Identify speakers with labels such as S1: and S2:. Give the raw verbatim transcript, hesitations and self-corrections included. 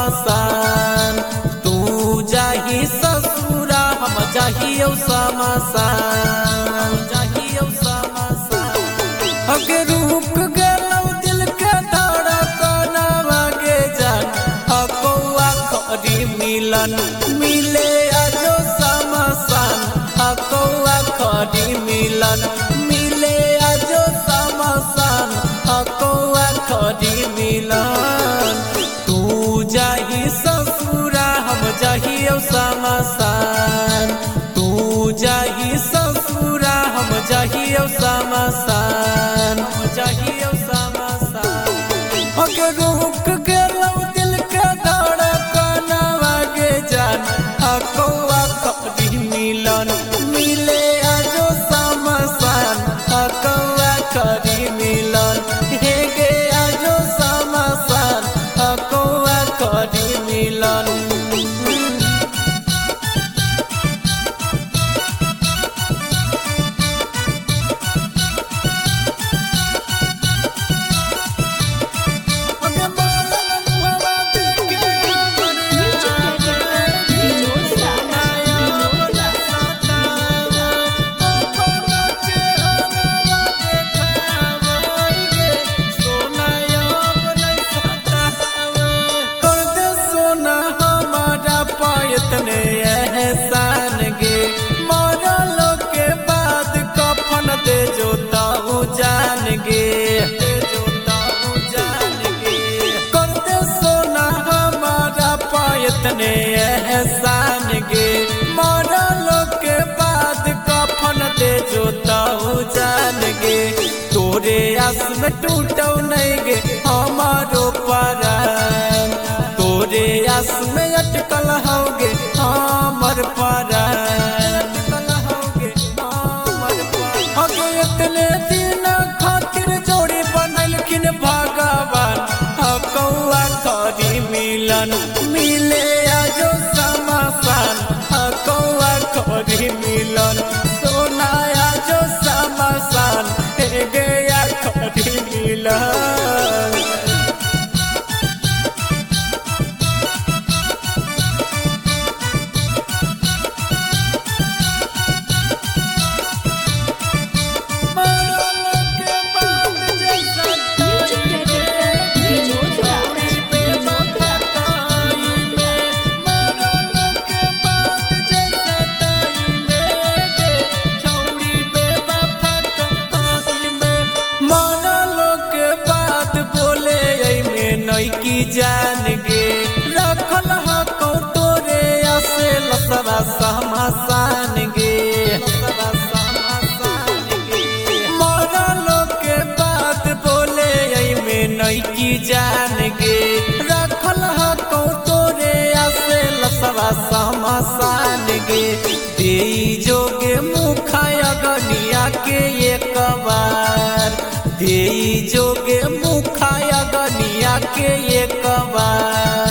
S1: समसान तू जाही ससुरा हम जाहियो समसान जाहियो समसान अगे रुक गेलौ दिल के धड़कनवा गे जान हकौआ खरी मिलन मिले आजो समसान हकौआ खरी मिलन मिले आजो समसान हकौआ खरी मिलन तू जाही ससुरा हम जाहियो समसान तू जाही ससुरा हम जाहियो समसान जाहियो समसान अगे रुक गेलौ दिल के धड़कनवा गे जान हकौआ खरी मिलन मिले आजो समसान हकौआ खरी मिलन हे गे आजो समसान हकौआ खरी मिलन इतने एहसान गे मरलो के बाद कफन दे जो ताऊ जान गे दे जो ताऊ जान गे कर दे सोना हमारा पा इतने एहसान गे मरलो के बाद कफन दे जो ताऊ जान गे तोरे आस में टूटौ नहीं गे हमारो परान तोरे आस में अटकल होगे हमर परान अटकल होगे हमर परान अगे इतने दिन खातिर जोड़ी बनलखिन भगवान हकौआ खरी मिलन मिले आजो समसान हकौआ खरी मिलन सोना आजो समसान हे गया खरी मिलन की जान गे रखल हको तोरे आसे लसवा समसान गे लसवा समसान गे मरलो के बात बोले में नई की जान गे रखल हको तोरे आसे लसवा समसान गे देई जोगे मुखाया गनिया के एक बार देई जोगे मुखाया गनिया के एक बार